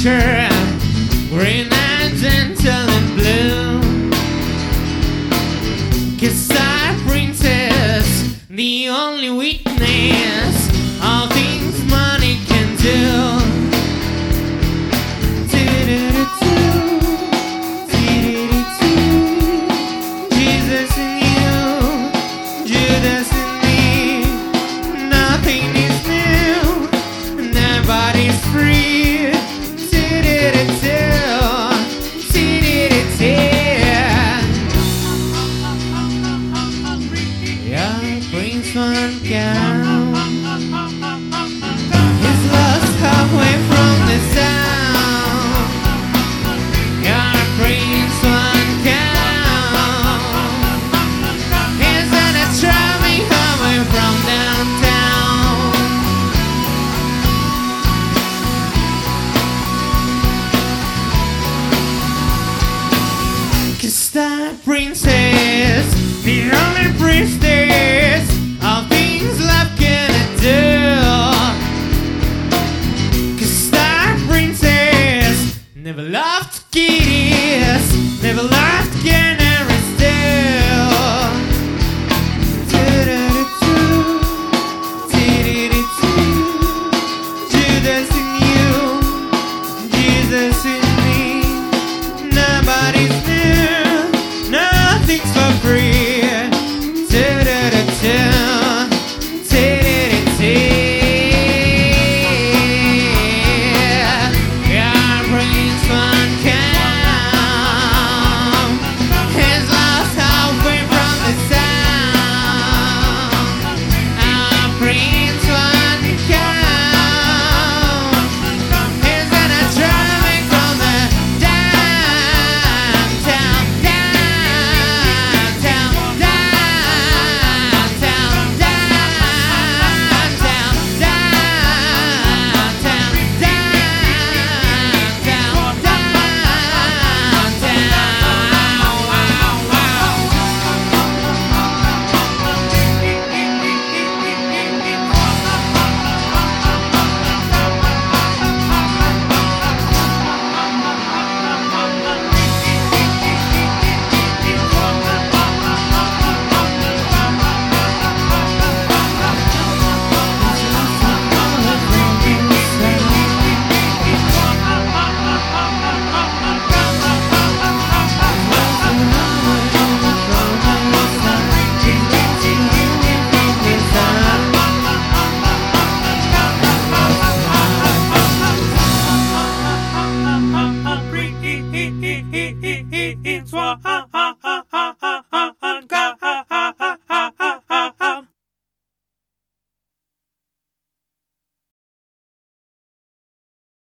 picture, green and gentle and blue. 'Cause our princess, the only witness of things money can do. Jesus in you, Judas in me. Nothing is new, nobody's free. One gown is lost halfway from the sound. Your prince one gown is on a traveling highway from downtown. 'Cause that princess, the only princess of things love gonna do. 'Cause that princess never loved kitties, never loved canary still. Judas in you, Jesus in me. Nobody's new, nothing's for free. It's what